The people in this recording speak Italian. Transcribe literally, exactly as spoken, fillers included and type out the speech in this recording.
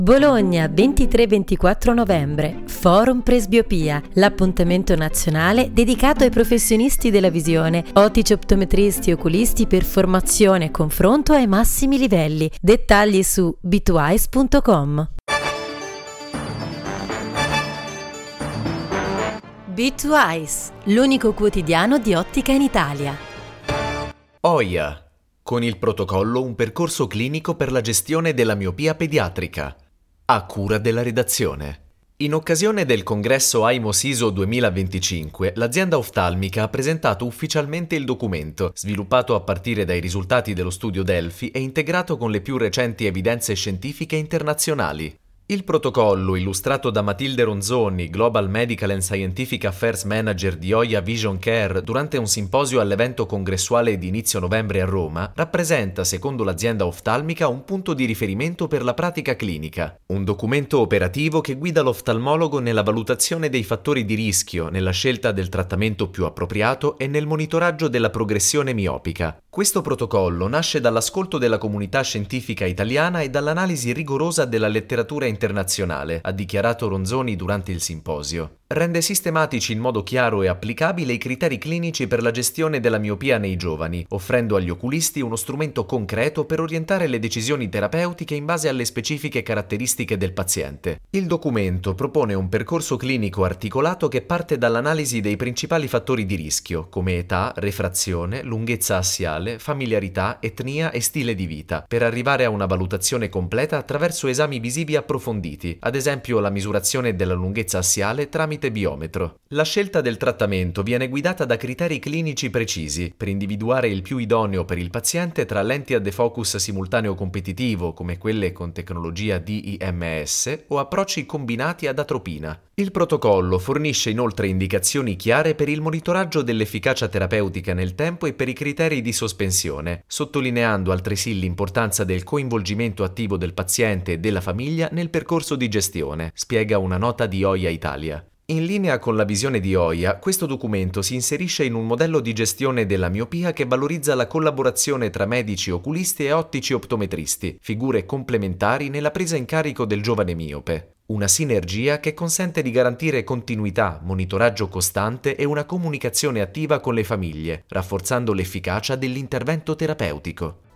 Bologna, ventitré ventiquattro novembre, Forum Presbiopia, l'appuntamento nazionale dedicato ai professionisti della visione, ottici optometristi e oculisti per formazione e confronto ai massimi livelli. Dettagli su b due eyes punto com. b due eyes, l'unico quotidiano di ottica in Italia. Oia, con il protocollo Un percorso clinico per la gestione della miopia pediatrica, a cura della redazione. In occasione del congresso AIMO-SISO duemilaventicinque, l'azienda oftalmica ha presentato ufficialmente il documento, sviluppato a partire dai risultati dello studio Delphi e integrato con le più recenti evidenze scientifiche internazionali. Il protocollo, illustrato da Matilde Ronzoni, Global Medical and Scientific Affairs Manager di Oia Vision Care, durante un simposio all'evento congressuale di inizio novembre a Roma, rappresenta, secondo l'azienda oftalmica, un punto di riferimento per la pratica clinica. Un documento operativo che guida l'oftalmologo nella valutazione dei fattori di rischio, nella scelta del trattamento più appropriato e nel monitoraggio della progressione miopica. Questo protocollo nasce dall'ascolto della comunità scientifica italiana e dall'analisi rigorosa della letteratura internazionale, ha dichiarato Ronzoni durante il simposio. Rende sistematici in modo chiaro e applicabile i criteri clinici per la gestione della miopia nei giovani, offrendo agli oculisti uno strumento concreto per orientare le decisioni terapeutiche in base alle specifiche caratteristiche del paziente. Il documento propone un percorso clinico articolato che parte dall'analisi dei principali fattori di rischio, come età, refrazione, lunghezza assiale, familiarità, etnia e stile di vita, per arrivare a una valutazione completa attraverso esami visivi approfonditi, ad esempio la misurazione della lunghezza assiale tramite biometro. La scelta del trattamento viene guidata da criteri clinici precisi per individuare il più idoneo per il paziente tra lenti a defocus simultaneo competitivo come quelle con tecnologia D I M S o approcci combinati ad atropina. Il protocollo fornisce inoltre indicazioni chiare per il monitoraggio dell'efficacia terapeutica nel tempo e per i criteri di sospensione, sottolineando altresì l'importanza del coinvolgimento attivo del paziente e della famiglia nel percorso di gestione, spiega una nota di Oia Italia. In linea con la visione di Oia, questo documento si inserisce in un modello di gestione della miopia che valorizza la collaborazione tra medici oculisti e ottici optometristi, figure complementari nella presa in carico del giovane miope. Una sinergia che consente di garantire continuità, monitoraggio costante e una comunicazione attiva con le famiglie, rafforzando l'efficacia dell'intervento terapeutico.